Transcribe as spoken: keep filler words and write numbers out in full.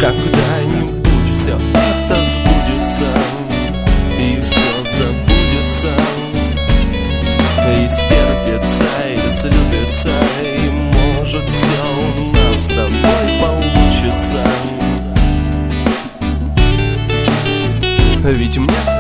когда-нибудь все это сбудется, и все забудется, и стерпится, и слюбится, и может все у нас с тобой получится. Ведь мне